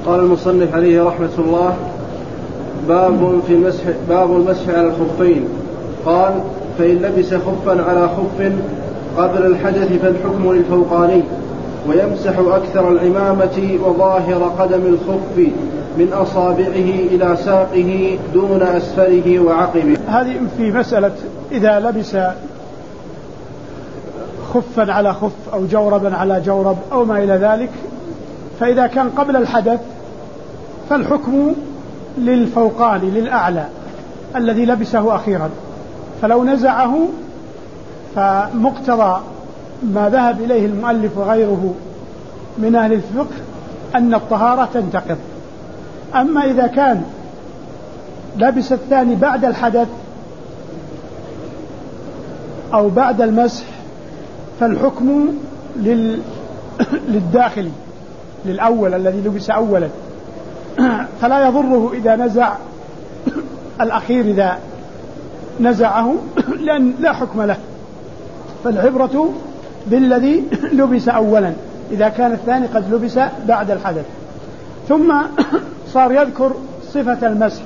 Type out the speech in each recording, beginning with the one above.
قال المصنف عليه رحمة الله: باب المسح على الخفين. قال: فإن لبس خفا على خف قبل الحدث فالحكم للفوقاني، ويمسح أكثر العمامة وظاهر قدم الخف من أصابعه إلى ساقه دون أسفله وعقبه. هذه في مسألة إذا لبس خفا على خف أو جوربا على جورب أو ما إلى ذلك، فإذا كان قبل الحدث فالحكم للفوقاني للأعلى الذي لبسه أخيرا، فلو نزعه فمقتضى ما ذهب إليه المؤلف وغيره من أهل الفقه أن الطهارة تنتقض. أما إذا كان لبس الثاني بعد الحدث أو بعد المسح فالحكم للداخلي للأول الذي لبس أولا، فلا يضره إذا نزع الأخير إذا نزعه، لأن لا حكم له، فالعبرة بالذي لبس أولا إذا كان الثاني قد لبس بعد الحدث. ثم صار يذكر صفة المسح،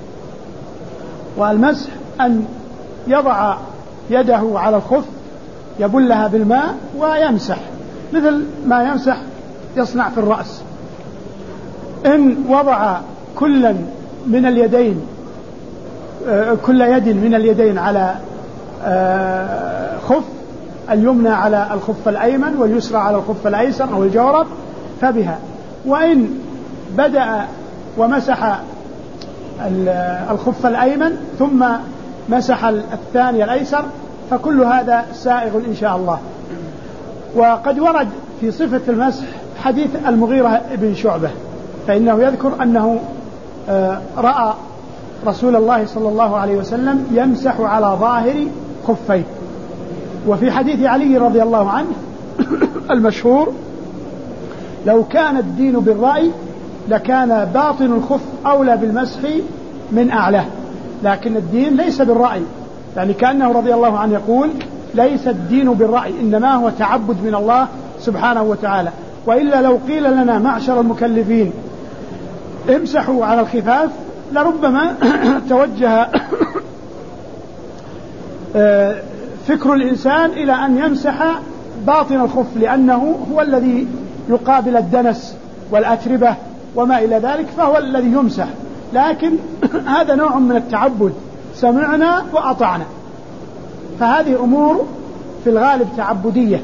والمسح أن يضع يده على الخف يبلها بالماء ويمسح مثل ما يمسح يصنع في الرأس. إن وضع كل يد من اليدين على خف، اليمنى على الخف الأيمن واليسرى على الخف الأيسر أو الجورب فبها. وإن بدأ ومسح الخف الأيمن ثم مسح الثاني الأيسر فكل هذا سائغ إن شاء الله. وقد ورد في صفة المسح حديث المغيرة بن شعبة، فإنه يذكر أنه رأى رسول الله صلى الله عليه وسلم يمسح على ظاهر خفيه. وفي حديث علي رضي الله عنه المشهور: لو كان الدين بالرأي لكان باطن الخف أولى بالمسح من أعلاه، لكن الدين ليس بالرأي، يعني كأنه رضي الله عنه يقول: ليس الدين بالرأي، إنما هو تعبد من الله سبحانه وتعالى. وإلا لو قيل لنا معشر المكلفين امسحوا على الخفاف لربما توجه فكر الإنسان إلى أن يمسح باطن الخف، لأنه هو الذي يقابل الدنس والأتربة وما إلى ذلك، فهو الذي يمسح. لكن هذا نوع من التعبد، سمعنا وأطعنا، فهذه أمور في الغالب تعبدية،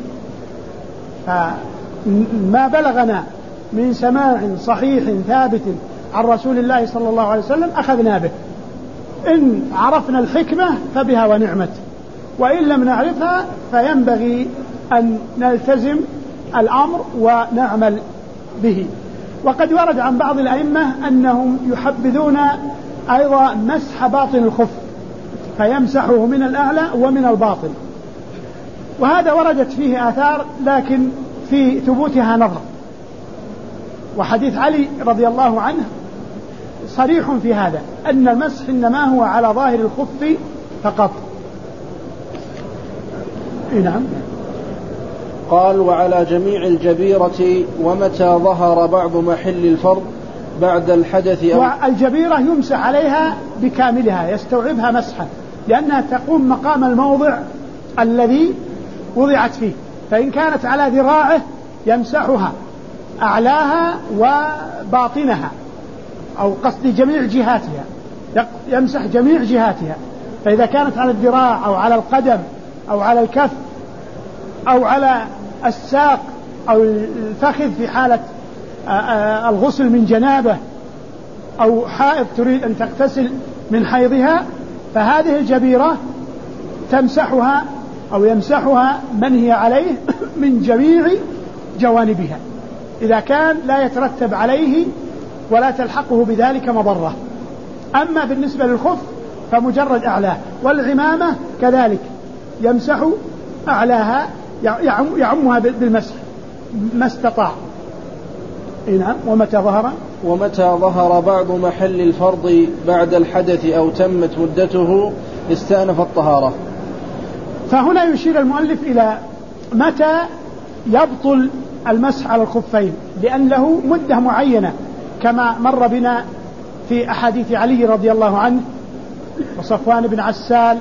فما بلغنا من سماع صحيح ثابت عن رسول الله صلى الله عليه وسلم أخذنا به، إن عرفنا الحكمة فبها ونعمت، وإن لم نعرفها فينبغي أن نلتزم الأمر ونعمل به. وقد ورد عن بعض الأئمة أنهم يحبذون أيضا مسح باطن الخف فيمسحه من الأعلى ومن الباطن، وهذا وردت فيه آثار لكن في ثبوتها نظر. وحديث علي رضي الله عنه صريح في هذا، أن المسح إنما هو على ظاهر الخف فقط. نعم. قال: وعلى جميع الجبيرة ومتى ظهر بعض محل الفرض بعد الحدث والجبيرة يمسح عليها بكاملها يستوعبها مسحا، لأنها تقوم مقام الموضع الذي وضعت فيه، فإن كانت على ذراعه يمسحها أعلاها وباطنها، أو قصد جميع جهاتها، يمسح جميع جهاتها. فإذا كانت على الذراع أو على القدم أو على الكف أو على الساق أو الفخذ في حالة الغسل من جنابه أو حائض تريد أن تغتسل من حيضها، فهذه الجبيرة تمسحها أو يمسحها من هي عليه من جميع جوانبها، إذا كان لا يترتب عليه ولا تلحقه بذلك مضرة. أما بالنسبة للخف فمجرد أعلاه، والعمامة كذلك يمسح أعلاها يعمها بالمسح ما استطاع. نعم. ومتى ظهر بعض محل الفرض بعد الحدث أو تمت مدته استأنف الطهارة. فهنا يشير المؤلف إلى متى يبطل المسح على الخفين، لأن له مدة معينة كما مر بنا في أحاديث علي رضي الله عنه وصفوان بن عسال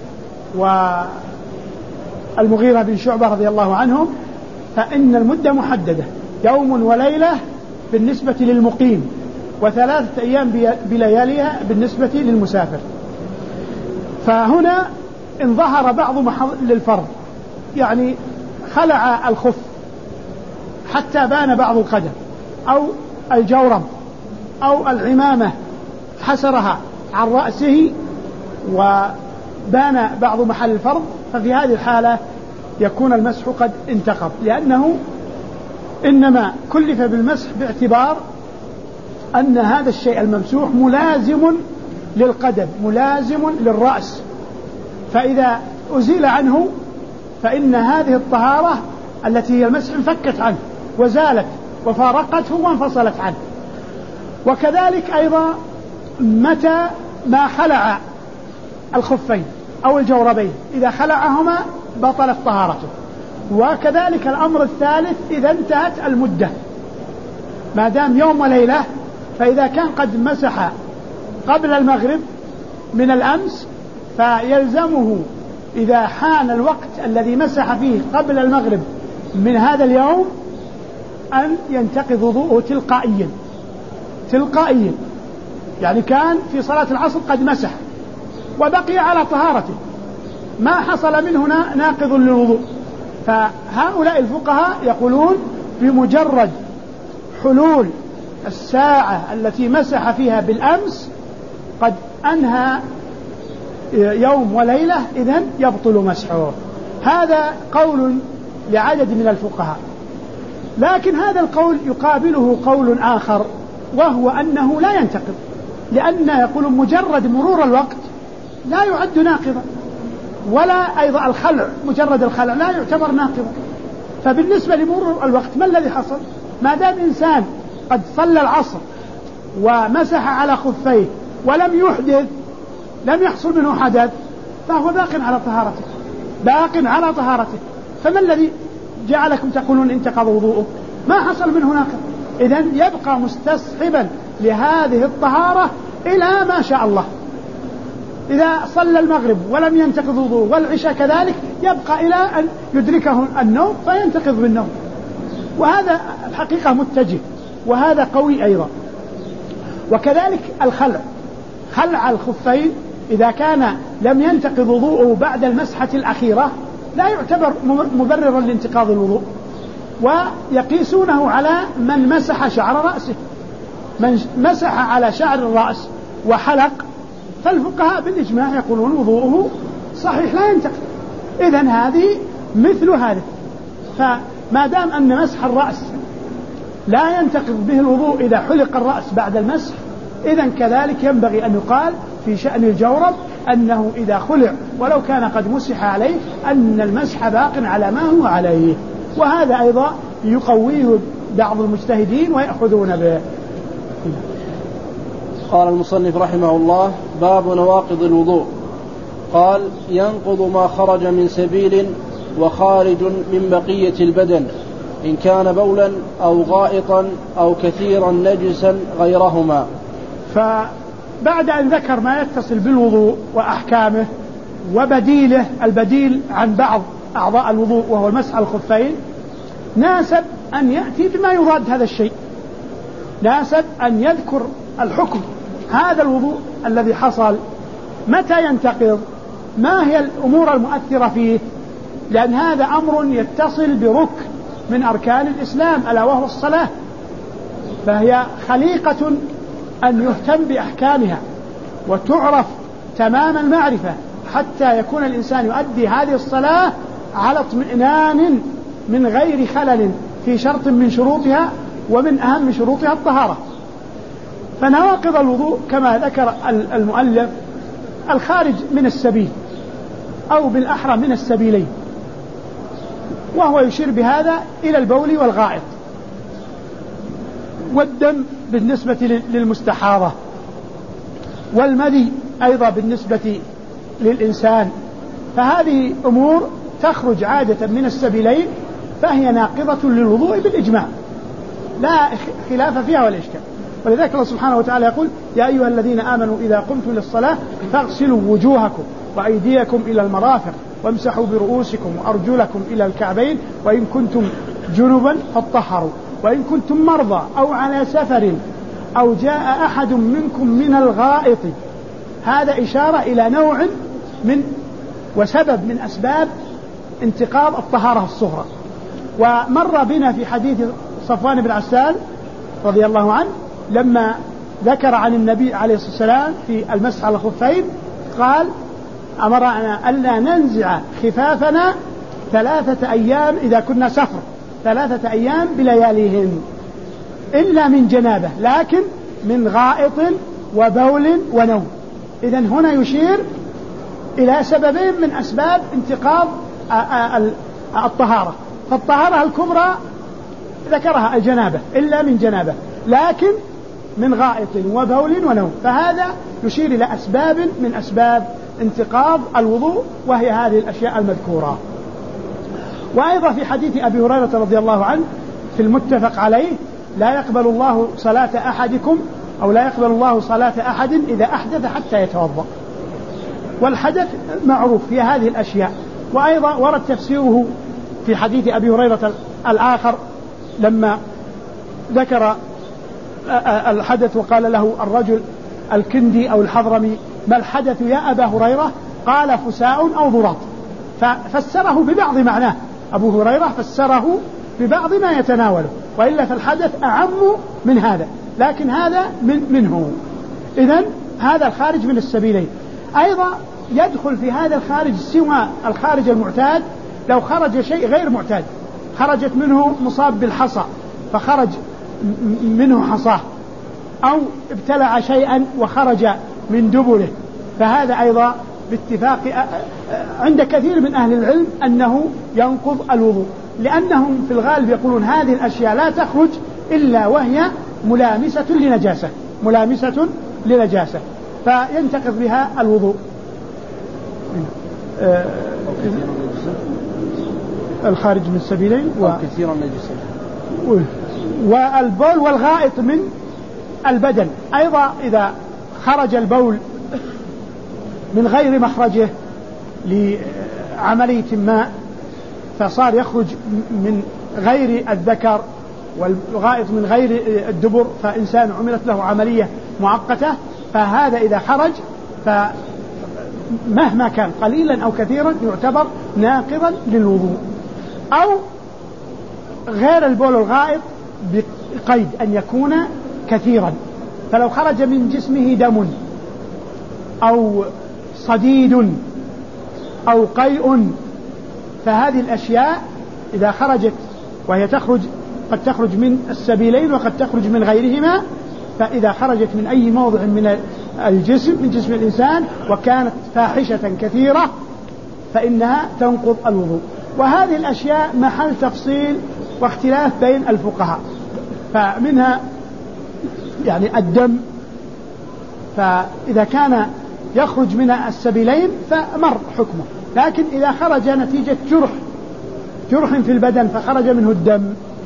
والمغيرة بن شعبة رضي الله عنهم، فإن المدة محددة، يوم وليلة بالنسبة للمقيم، وثلاثة أيام بلياليها بالنسبة للمسافر. فهنا إن ظهر بعض محل للفرض، يعني خلع الخف حتى بان بعض القدم أو الجورب أو العمامة حسرها عن رأسه وبان بعض محل الفرض، ففي هذه الحالة يكون المسح قد انتقض، لأنه إنما كلف بالمسح باعتبار أن هذا الشيء الممسوح ملازم للقدم ملازم للرأس، فإذا أزيل عنه فإن هذه الطهارة التي هي المسح انفكت عنه وزالت وفارقته وانفصلت عنه. وكذلك أيضا متى ما خلع الخفين أو الجوربين، إذا خلعهما بطلت طهارته. وكذلك الأمر الثالث إذا انتهت المدة، ما دام يوم وليلة، فإذا كان قد مسح قبل المغرب من الأمس فيلزمه إذا حان الوقت الذي مسح فيه قبل المغرب من هذا اليوم أن ينتقض وضوءه تلقائيا، يعني كان في صلاة العصر قد مسح وبقي على طهارته، ما حصل منه ناقض للوضوء، فهؤلاء الفقهاء يقولون بمجرد حلول الساعة التي مسح فيها بالأمس قد أنهى يوم وليلة، إذن يبطل مسحه. هذا قول لعدد من الفقهاء، لكن هذا القول يقابله قول آخر، وهو أنه لا ينتقض، لأن يقول مجرد مرور الوقت لا يعد ناقضا، ولا أيضا الخلع مجرد الخلع لا يعتبر ناقضا. فبالنسبة لمرور الوقت ما الذي حصل؟ ما دام إنسان قد صلى العصر ومسح على خفيه ولم يحدث، لم يحصل منه حدث، فهو باق على طهارته. فما الذي جعلكم تقولون انتقض وضوءه؟ ما حصل منه ناقض، إذن يبقى مستصحبا لهذه الطهارة إلى ما شاء الله. إذا صلى المغرب ولم ينتقض وضوءه والعشاء كذلك، يبقى إلى أن يدركه النوم فينتقض بالنوم، وهذا الحقيقة متجه، وهذا قوي أيضا. وكذلك خلع الخفين إذا كان لم ينتقض وضوءه بعد المسحة الأخيرة لا يعتبر مبررا لانتقاض الوضوء، ويقيسونه على من مسح شعر رأسه. من مسح على شعر الرأس وحلق فالفقهاء بالإجماع يقولون وضوءه صحيح لا ينتقض. إذن هذه مثل هذه، فما دام أن مسح الرأس لا ينتقض به الوضوء إذا حلق الرأس بعد المسح، إذن كذلك ينبغي أن يقال في شأن الجورب أنه إذا خلع ولو كان قد مسح عليه أن المسح باق على ما هو عليه. وهذا أيضا يقويه بعض المجتهدين ويأخذون به. قال المصنف رحمه الله: باب نواقض الوضوء. قال: ينقض ما خرج من سبيل وخارج من بقية البدن، إن كان بولا أو غائطا أو كثيرا نجسا غيرهما. فبعد أن ذكر ما يتصل بالوضوء وأحكامه وبديله، البديل عن بعض أعضاء الوضوء وهو المسح على الخفين، ناسب أن يأتي بما يراد هذا الشيء، ناسب أن يذكر الحكم. هذا الوضوء الذي حصل متى ينتقض؟ ما هي الأمور المؤثرة فيه؟ لأن هذا أمر يتصل بركن من أركان الإسلام ألا وهو الصلاة، فهي خليقة أن يهتم بأحكامها وتعرف تمام المعرفة حتى يكون الإنسان يؤدي هذه الصلاة على اطمئنان من غير خلل في شرط من شروطها، ومن أهم شروطها الطهارة. فنواقض الوضوء كما ذكر المؤلف الخارج من السبيل أو بالأحرى من السبيلين، وهو يشير بهذا إلى البول والغائط والدم بالنسبة للمستحاضة، والمذي أيضا بالنسبة للإنسان. فهذه أمور تخرج عادة من السبيلين، فهي ناقضة للوضوء بالإجماع، لا خلاف فيها ولا إشكال. ولذلك الله سبحانه وتعالى يقول يا أيها الذين آمنوا إذا قمتم للصلاة فاغسلوا وجوهكم وأيديكم إلى المرافق وامسحوا برؤوسكم وأرجلكم إلى الكعبين وإن كنتم جنبا فاطهروا وإن كنتم مرضى أو على سفر أو جاء أحد منكم من الغائط. هذا إشارة إلى نوع من وسبب من أسباب انتقاض الطهارة الصغرى. ومر بنا في حديث صفوان بن عسال رضي الله عنه لما ذكر عن النبي عليه الصلاة والسلام في المسح على الخفين قال أمرنا ألا ننزع خفافنا 3 أيام إذا كنا سفر 3 أيام بلياليهن إلا من جنابة لكن من غائط وبول ونوم. إذن هنا يشير إلى سببين من أسباب انتقاض الطهارة. فالطهارة الكبرى ذكرها الجنابة إلا من جنابة لكن من غائط وبول ونوم. فهذا يشير إلى أسباب من أسباب انتقاض الوضوء وهي هذه الأشياء المذكورة. وأيضا في حديث أبي هريرة رضي الله عنه في المتفق عليه لا يقبل الله صلاة أحدكم أو لا يقبل الله صلاة أحد إذا أحدث حتى يتوضأ. والحدث معروف في هذه الأشياء. وأيضا ورد تفسيره في حديث أبي هريرة الآخر لما ذكر الحدث وقال له الرجل الكندي أو الحضرمي ما الحدث يا أبا هريرة؟ قال فساء أو ضراط. ففسره ببعض معناه أبو هريرة فسره ببعض ما يتناوله وإلا فالحدث أعم من هذا لكن هذا منه. إذن هذا الخارج من السبيلين. أيضا يدخل في هذا الخارج سوى الخارج المعتاد لو خرج شيء غير معتاد خرجت منه مصاب بالحصى فخرج منه حصاه أو ابتلع شيئا وخرج من دبره فهذا أيضا باتفاق عند كثير من أهل العلم أنه ينقض الوضوء لأنهم في الغالب يقولون هذه الأشياء لا تخرج إلا وهي ملامسة لنجاسة فينتقض بها الوضوء. الخارج من السبيلين كثيرا نجسا والبول والغائط من البدن. أيضا إذا خرج البول من غير مخرجه لعملية ما فصار يخرج من غير الذكر والغائط من غير الدبر فإنسان عملت له عملية معقدة فهذا إذا خرج فمهما كان قليلا أو كثيرا يعتبر ناقضا للوضوء. أو غير البول الغائط بقيد أن يكون كثيرا فلو خرج من جسمه دم أو صديد أو قيء فهذه الأشياء إذا خرجت وهي تخرج قد تخرج من السبيلين وقد تخرج من غيرهما فإذا خرجت من أي موضع من الجسم من جسم الإنسان وكانت فاحشة كثيرة فإنها تنقض الوضوء. وهذه الأشياء محل تفصيل واختلاف بين الفقهاء فمنها يعني الدم فإذا كان يخرج من السبيلين فمر حكمه لكن إذا خرج نتيجة جرح في البدن فخرج منه الدم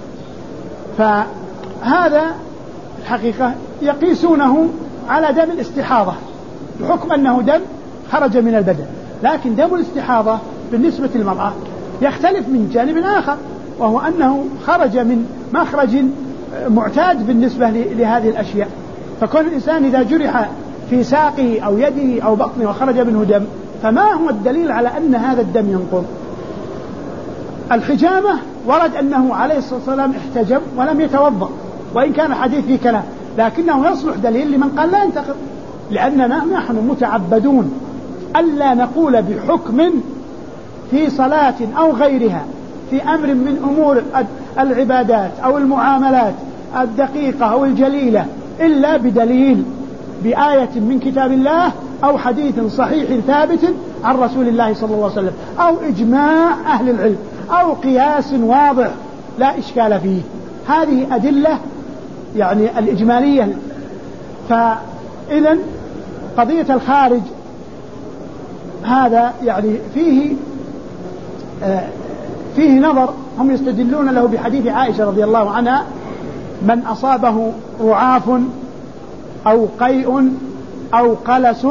فهذا الحقيقة يقيسونه على دم الاستحاضة بحكم أنه دم خرج من البدن لكن دم الاستحاضة بالنسبة للمرأة يختلف من جانب آخر وهو أنه خرج من مخرج معتاد بالنسبة لهذه الأشياء. فكون الإنسان إذا جرح في ساقه أو يده أو بطنه وخرج منه دم فما هو الدليل على أن هذا الدم ينقض؟ الحجامة ورد أنه عليه الصلاة والسلام احتجم ولم يتوضأ وإن كان الحديث فيه كلام لكنه يصلح دليل لمن قال لا ينتقض لأننا نحن متعبدون ألا نقول بحكم في صلاة أو غيرها في أمر من أمور العبادات أو المعاملات الدقيقة أو الجليلة إلا بدليل بآية من كتاب الله أو حديث صحيح ثابت عن رسول الله صلى الله عليه وسلم أو إجماع أهل العلم أو قياس واضح لا إشكال فيه. هذه أدلة يعني الإجمالية. فإذن قضية الخارج هذا يعني فيه نظر. هم يستدلون له بحديث عائشة رضي الله عنها من أصابه رعاف أو قيء أو قلس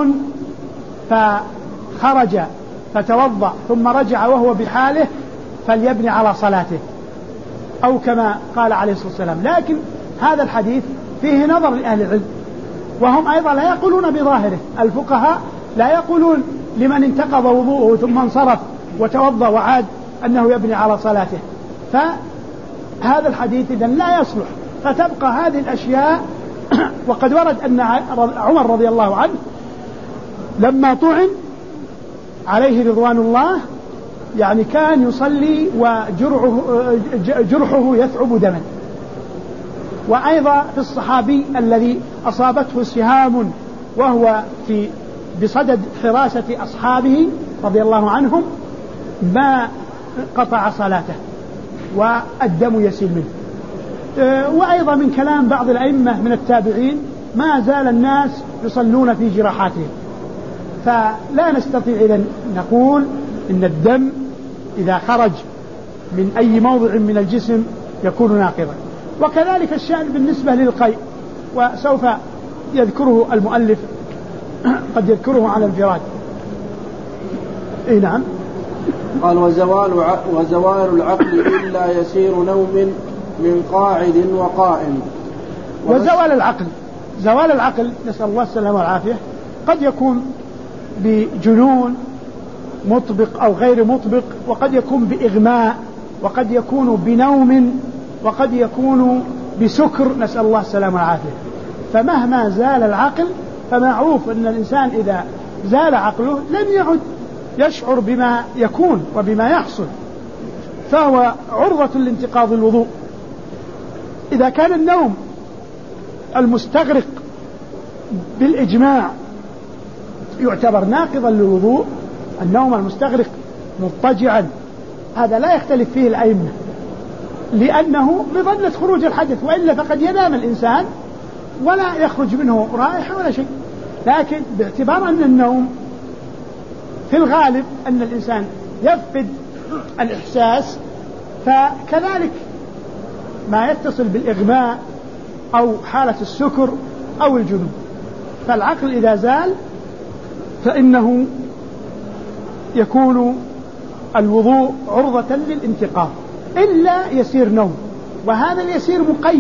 فخرج فتوضأ ثم رجع وهو بحاله فليبني على صلاته، أو كما قال عليه الصلاة والسلام. لكن هذا الحديث فيه نظر لأهل العلم، وهم أيضا لا يقولون بظاهره. الفقهاء لا يقولون لمن انتقض وضوءه ثم انصرف وتوضأ وعاد أنه يبني على صلاته، فهذا الحديث إذن لا يصلح، فتبقى هذه الأشياء. وقد ورد أن عمر رضي الله عنه لما طعن عليه رضوان الله يعني كان يصلي وجرحه يثعب دما. وأيضا في الصحابي الذي أصابته سهام وهو بصدد حراسة أصحابه رضي الله عنهم ما قطع صلاته والدم يسيل منه. وأيضا من كلام بعض الأئمة من التابعين ما زال الناس يصلون في جراحاتهم، فلا نستطيع إذن نقول إن الدم إذا خرج من أي موضع من الجسم يكون ناقضا. وكذلك الشأن بالنسبة للقيء، وسوف يذكره المؤلف قد يذكره على الانفراد. نعم. قال وزوال العقل إلا يسير نوم من قاعد وقائم. زوال العقل نسأل الله السلامة والعافية قد يكون بجنون مطبق أو غير مطبق، وقد يكون بإغماء، وقد يكون بنوم، وقد يكون بسكر، نسأل الله السلامة والعافية. فمهما زال العقل فمعروف أن الإنسان إذا زال عقله لم يعد يشعر بما يكون وبما يحصل، فهو عرضة لانتقاض الوضوء. إذا كان النوم المستغرق بالإجماع يعتبر ناقضا للوضوء، النوم المستغرق مضطجعا هذا لا يختلف فيه الأئمة، لأنه بظنة خروج الحدث، وإلا فقد ينام الإنسان ولا يخرج منه رائحة ولا شيء. لكن باعتبار أن النوم في الغالب أن الإنسان يفقد الإحساس، فكذلك ما يتصل بالإغماء أو حالة السكر أو الجنون، فالعقل إذا زال فإنه يكون الوضوء عرضة للانتقاض إلا يسير نوم. وهذا اليسير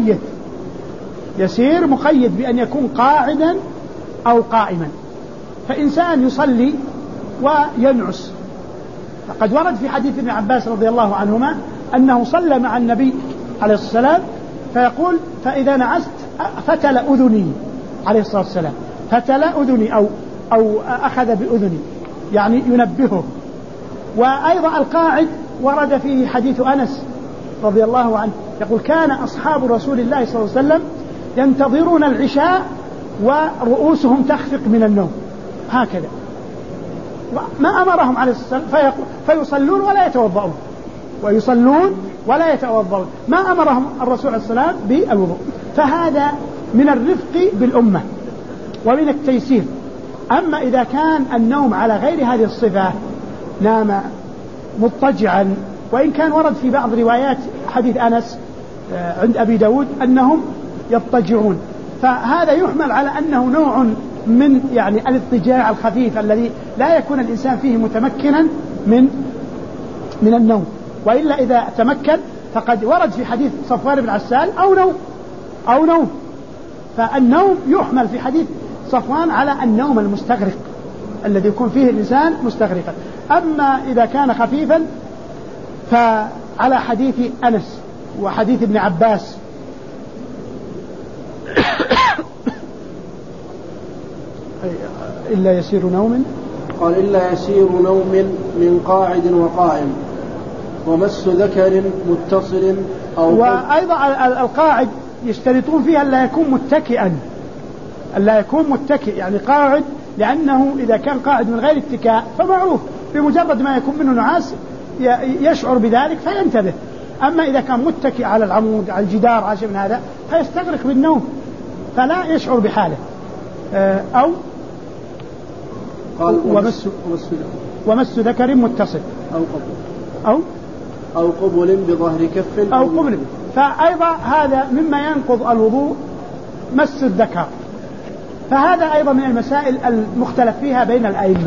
مقيد بأن يكون قاعدا أو قائما. فإنسان يصلي وينعس، فقد ورد في حديث ابن عباس رضي الله عنهما أنه صلى مع النبي عليه الصلاة والسلام فيقول فإذا نعست فتل أذني عليه الصلاة والسلام، فتل أذني أو أخذ بأذني يعني ينبهه. وأيضا القاعد ورد فيه حديث أنس رضي الله عنه يقول كان أصحاب رسول الله صلى الله عليه وسلم ينتظرون العشاء ورؤوسهم تخفق من النوم هكذا، ما أمرهم عليه الصلاة والسلام فيصلون ولا يتوضؤون، ما أمرهم الرسول عليه الصلاة والسلام بالوضوء. فهذا من الرفق بالأمة ومن التيسير. أما إذا كان النوم على غير هذه الصفة، نام مضطجعا، وإن كان ورد في بعض روايات حديث أنس عند أبي داود أنهم يضطجعون، فهذا يحمل على أنه نوع من يعني الاضطجاع الخفيف الذي لا يكون الإنسان فيه متمكنا من النوم. وإلا إذا تمكن فقد ورد في حديث صفوان بن عسال أو نوم، فالنوم يحمل في حديث صفوان على النوم المستغرق الذي يكون فيه الإنسان مستغرقا. أما إذا كان خفيفا فعلى حديث أنس وحديث ابن عباس إلا يسير نوم، قال إلا يسير نوم من قاعد وقائم، ومس ذكر متصل أو. وأيضا القاعد يشترطون فيها ألا يكون متكئا، ألا يكون متكئ يعني قاعد، لأنه إذا كان قاعد من غير اتكاء فمعروف بمجرد ما يكون منه نعاس يشعر بذلك فينتبه. أما إذا كان متكئ على العمود على الجدار عشان من هذا فيستغرق بالنوم فلا يشعر بحاله. أو قال ومس ذكر متصل أو قبل بظهر كف أو قبل. فأيضا هذا مما ينقض الوضوء مس الذكر، فهذا أيضا من المسائل المختلف فيها بين الأئمة.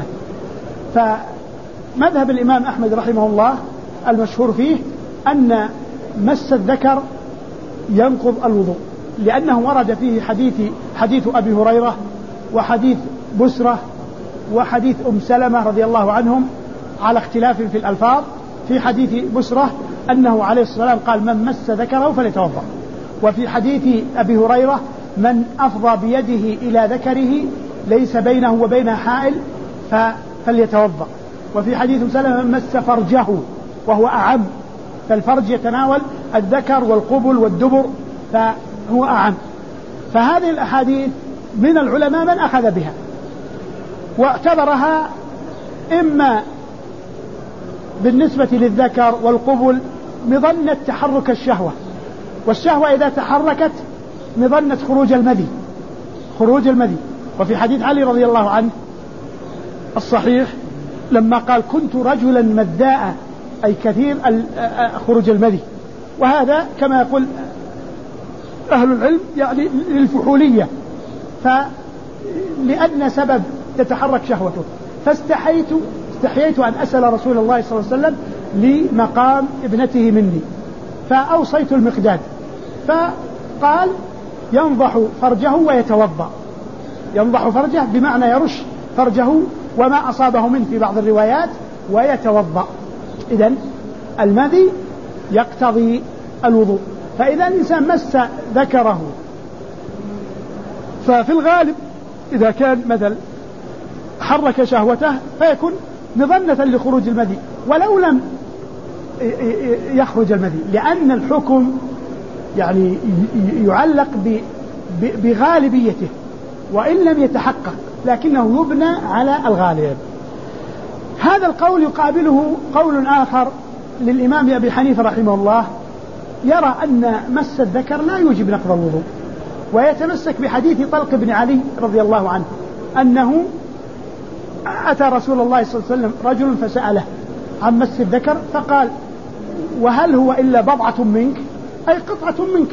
فمذهب الإمام أحمد رحمه الله المشهور فيه أن مس الذكر ينقض الوضوء، لأنه ورد فيه حديث أبي هريرة وحديث بسرة وحديث أم سلمة رضي الله عنهم على اختلاف في الألفاظ. في حديث بسرة أنه عليه الصلاة والسلام قال من مس ذكره فليتوضأ، وفي حديث أبي هريرة من أفضى بيده إلى ذكره ليس بينه وبينها حائل فليتوضأ، وفي حديث أم سلمة من مس فرجه وهو أعم، فالفرج يتناول الذكر والقبل والدبر فهو أعم. فهذه الأحاديث من العلماء من أخذ بها واعتبرها إما بالنسبة للذكر والقبل مظنة تحرك الشهوة، والشهوة إذا تحركت مظنة خروج المذي. وفي حديث علي رضي الله عنه الصحيح لما قال كنت رجلا مذاء أي كثير خروج المذي، وهذا كما يقول أهل العلم يعني للفحولية، لأن سبب تتحرك شهوته. فاستحييت أن أسأل رسول الله صلى الله عليه وسلم لمقام ابنته مني، فأوصيت المقداد فقال ينضح فرجه ويتوضأ. ينضح فرجه بمعنى يرش فرجه وما أصابه منه في بعض الروايات ويتوضأ. إذن المذي يقتضي الوضوء. فإذا الإنسان مس ذكره ففي الغالب إذا كان مثل حرك شهوته فيكون مظنة لخروج المذي ولو لم يخرج المذي، لأن الحكم يعني يعلق بغالبيته وإن لم يتحقق، لكنه يبنى على الغالب. هذا القول يقابله قول آخر للإمام أبي حنيفة رحمه الله، يرى أن مس الذكر لا يوجب نقض الوضوء، ويتمسك بحديث طلق بن علي رضي الله عنه أنه أتى رسول الله صلى الله عليه وسلم رجل فسأله عن مس الذكر فقال وهل هو إلا بضعة منك أي قطعة منك،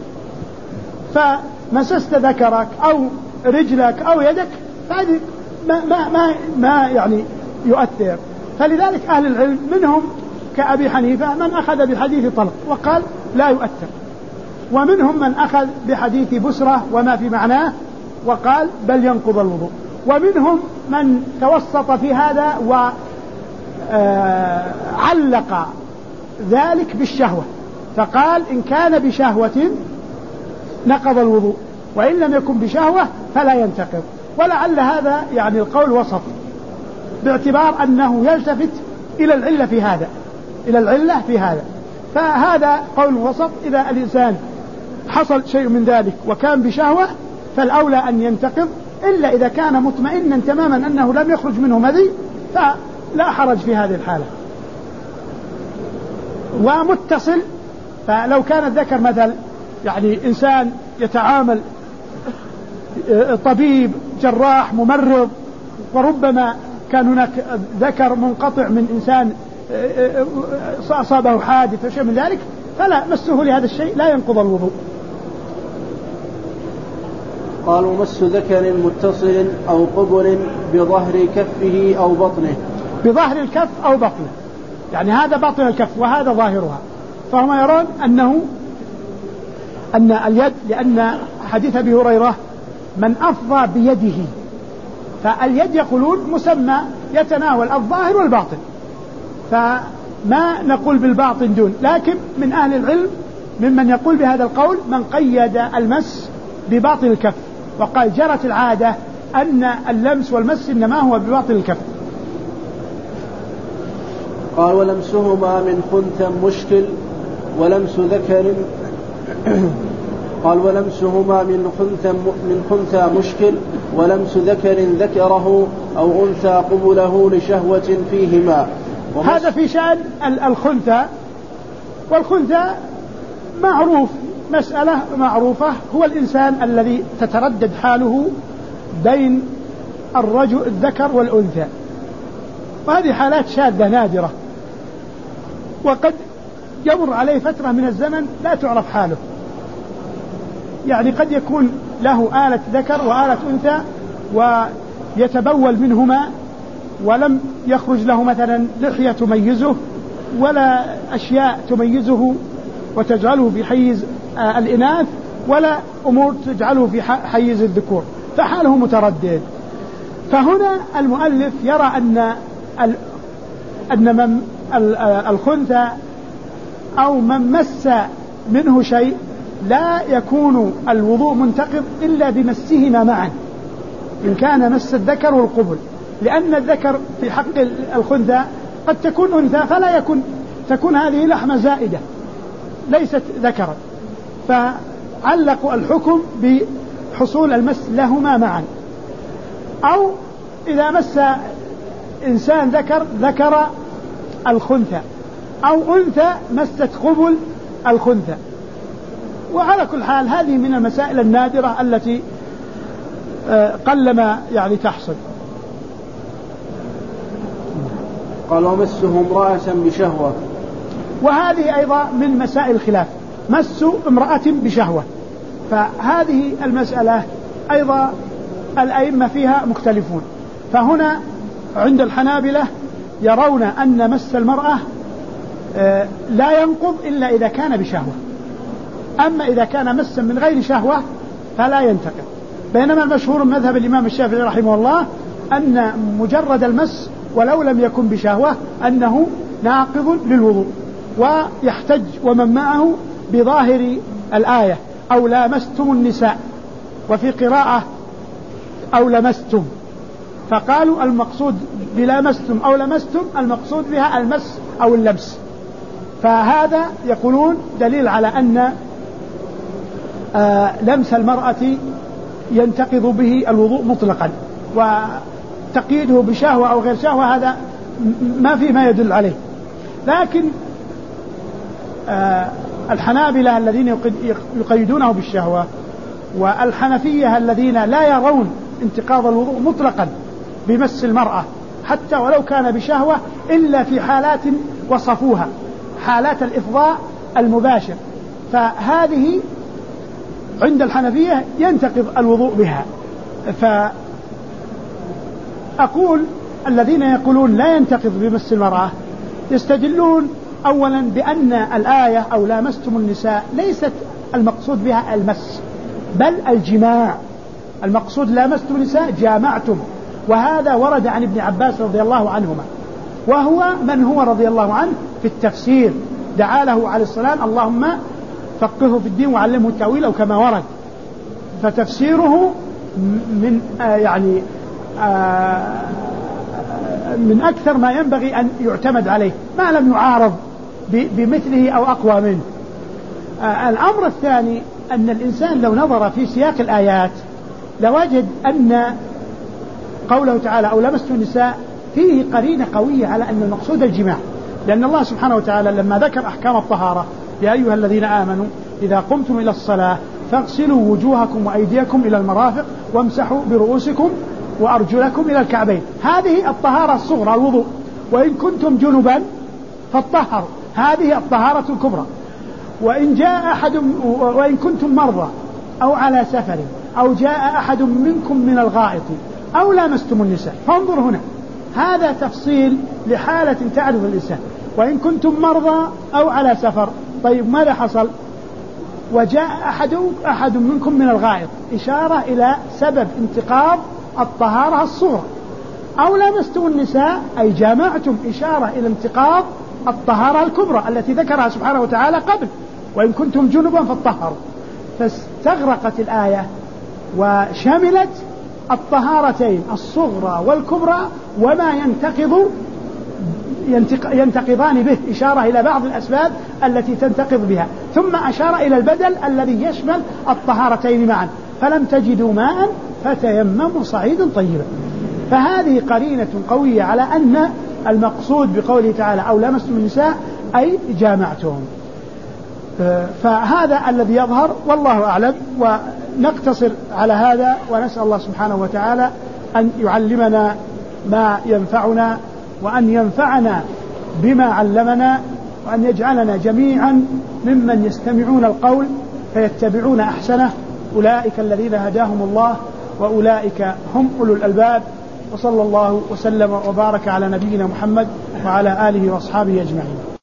فمسست ذكرك أو رجلك أو يدك فهذه ما يعني يؤثر. فلذلك أهل العلم منهم كأبي حنيفة من أخذ بحديث طلق وقال لا يؤثر، ومنهم من أخذ بحديث بسرة وما في معناه وقال بل ينقض الوضوء، ومنهم من توسط في هذا وعلق ذلك بالشهوة فقال إن كان بشهوة نقض الوضوء وإن لم يكن بشهوة فلا ينتقض. ولعل هذا يعني القول وسط باعتبار أنه يلتفت إلى العلة في هذا، فهذا قول وسط. إذا الإنسان حصل شيء من ذلك وكان بشهوة فالأولى أن ينتقض، إلا إذا كان مطمئنا تماما أنه لم يخرج منه مذي فلا حرج في هذه الحالة. ومتصل، فلو كان الذكر مثل يعني إنسان يتعامل طبيب جراح ممرض وربما كان هناك ذكر منقطع من إنسان أصابه حادث وشيء من ذلك فلا مسه لهذا الشيء لا ينقض الوضوء. قالوا مس ذكر متصل أو قبل بظهر كفه أو بطنه. بظهر الكف أو بطنه، يعني هذا بطن الكف وهذا ظاهرها، فهم يرون أن اليد، لأن حديث أبي هريرة من أفضى بيده، فاليد يقولون مسمى يتناول الظاهر والباطن، فما نقول بالباطن دون. لكن من أهل العلم ممن يقول بهذا القول من قيد المس بباطن الكف وقال جرت العادة أن اللمس والمس إنما هو بباطن الكف. قال ولمسهما من خنثى مشكل ولمس ذكر قال ولمسهما من خنثى مشكل ولمس ذكر ذكره أو أنثى قبله لشهوة فيهما. هذا في شأن الخنثى، والخنثى معروف، مسألة معروفة، هو الإنسان الذي تتردد حاله بين الرجل الذكر والأنثى، وهذه حالات شاذة نادرة، وقد يمر عليه فترة من الزمن لا تعرف حاله، يعني قد يكون له آلة ذكر وآلة أنثى ويتبول منهما ولم يخرج له مثلا لحية تميزه ولا أشياء تميزه وتجعله في حيز الإناث ولا أمور تجعله في حيز الذكور، فحاله متردد. فهنا المؤلف يرى أن من الخنثى أو من مس منه شيء لا يكون الوضوء منتقض إلا بمسهما معا، إن كان مس الذكر والقبل، لأن الذكر في حق الخنثى قد تكون أنثى فلا تكون هذه لحمة زائدة ليست ذكرا، فعلقوا الحكم بحصول المس لهما معا. أو إذا مس إنسان ذكر الخنثى أو أنثى مست قبل الخنثى. وعلى كل حال هذه من المسائل النادرة التي قلما يعني تحصل. قال ومسه امرأة بشهوة، وهذه أيضا من مسائل الخلاف، مس امرأة بشهوة، فهذه المسألة أيضا الأئمة فيها مختلفون. فهنا عند الحنابلة يرون أن مس المرأة لا ينقض إلا إذا كان بشهوة، أما إذا كان مسا من غير شهوة فلا ينتقض. بينما المشهور من مذهب الإمام الشافعي رحمه الله أن مجرد المس ولو لم يكن بشهوة أنه ناقض للوضوء، ويحتج ومن معه بظاهر الآية أو لامستم النساء، وفي قراءة أو لمستم، فقالوا المقصود بلامستم أو لمستم المقصود بها المس أو اللمس. فهذا يقولون دليل على أن لمس المرأة ينتقض به الوضوء مطلقا، وتقييده بشهوة أو غير شهوة هذا ما في ما يدل عليه. لكن الحنابلة الذين يقيدونه بالشهوة والحنفية الذين لا يرون انتقاض الوضوء مطلقا بمس المرأة حتى ولو كان بشهوة إلا في حالات وصفوها، حالات الإفضاء المباشر، فهذه عند الحنفية ينتقض الوضوء بها. فأقول الذين يقولون لا ينتقض بمس المرأة يستدلون أولا بأن الآية أو لامستم النساء ليست المقصود بها المس بل الجماع، المقصود لامستم النساء جامعتم، وهذا ورد عن ابن عباس رضي الله عنهما، وهو من هو رضي الله عنه في التفسير دعا له عليه الصلاة اللهم فقهه في الدين وعلمه التأويل أو كما ورد. فتفسيره من من أكثر ما ينبغي أن يعتمد عليه ما لم يعارض بمثله أو أقوى منه. الأمر الثاني أن الإنسان لو نظر في سياق الآيات لوجد أن قوله تعالى أو لمستم النساء فيه قرينة قوية على أن المقصود الجماع، لأن الله سبحانه وتعالى لما ذكر أحكام الطهارة يا أيها الذين آمنوا إذا قمتم إلى الصلاة فاغسلوا وجوهكم وأيديكم إلى المرافق وامسحوا برؤوسكم وأرجلكم إلى الكعبين، هذه الطهارة الصغرى الوضوء، وإن كنتم جنبا فاطهروا، هذه الطهارة الكبرى. وإن كنتم مرضى أو على سفر أو جاء أحد منكم من الغائط أو لامستم النساء، فانظر هنا هذا تفصيل لحالة تعرف الإنسان. وإن كنتم مرضى أو على سفر، طيب ماذا حصل؟ وجاء أحد منكم من الغائط، إشارة إلى سبب انتقاض الطهارة الصغرى. أو لامستم النساء أي جامعتم، إشارة إلى انتقاض الطهارة الكبرى التي ذكرها سبحانه وتعالى قبل وإن كنتم جنبا فاطهروا، فاستغرقت الآية وشملت الطهارتين الصغرى والكبرى وما ينتقضان به، إشارة إلى بعض الأسباب التي تنتقض بها، ثم أشار إلى البدل الذي يشمل الطهارتين معا، فلم تجدوا ماء فتيمموا صعيدا طيبا. فهذه قرينة قوية على أن المقصود بقوله تعالى أو لمستم النساء أي جامعتهم. فهذا الذي يظهر والله أعلم، ونقتصر على هذا ونسأل الله سبحانه وتعالى أن يعلمنا ما ينفعنا وأن ينفعنا بما علمنا، وأن يجعلنا جميعا ممن يستمعون القول فيتبعون أحسنه، أولئك الذين هداهم الله وأولئك هم أولو الألباب. وصلى الله وسلم وبارك على نبينا محمد وعلى آله وأصحابه أجمعين.